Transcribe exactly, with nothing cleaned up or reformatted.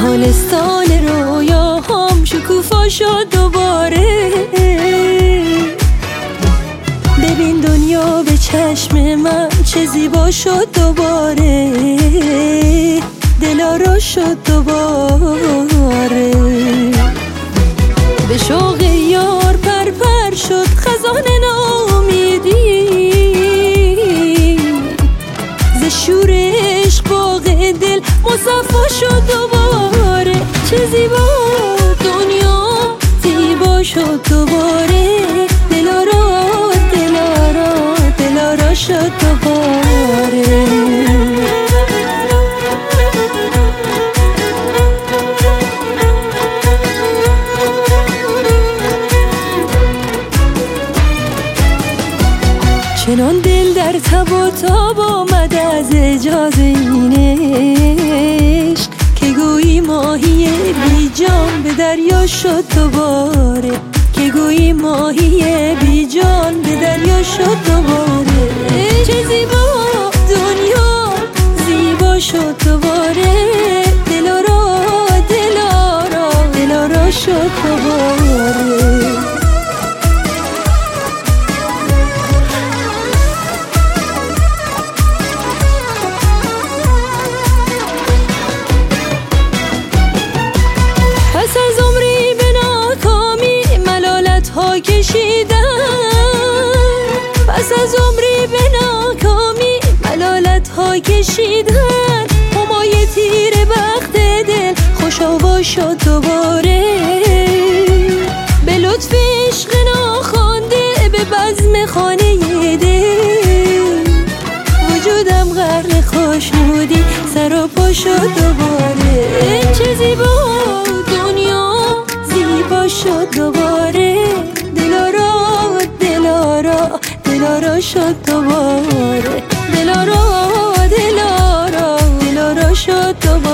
حالستان رویاهام شکوفا شد دوباره. ببین دنیا به چشم من چه زیبا شد دوباره، دلارا شد دوباره. به شوق یار پر پر شد خزان ناامیدی، ز شور عشق باغ دل مصفا شد دوباره. چه زیبا دنیا زیبا شد دوباره، دلارا دلارا دلارا شد دوباره. چنان دل در تب و تاب آمد از اجازه این عشق که گویی ماهی بی جان به دریا شد دوباره، که گویی ماهی بی جان به دریا شد دوباره. چه زیبا دنیا زیبا شد دوباره، دلارا دلارا دلارا شد دوباره. پس از عمری به ناکامی ملالت ها کشیدم، پس از عمری به ناکامی ملالت ها کشیدن. همای تیر بخت دل خوش آوا شد دوباره، به لطف عشق ناخوانده به بزم خانه دل. وجودم غرق خوشنودی سراپا شد دوباره. چه زیبا دنیا زیبا شد دوباره، دلارا دلارا دلارا شد دوباره، دلارا دلارا دلارا شد دوباره.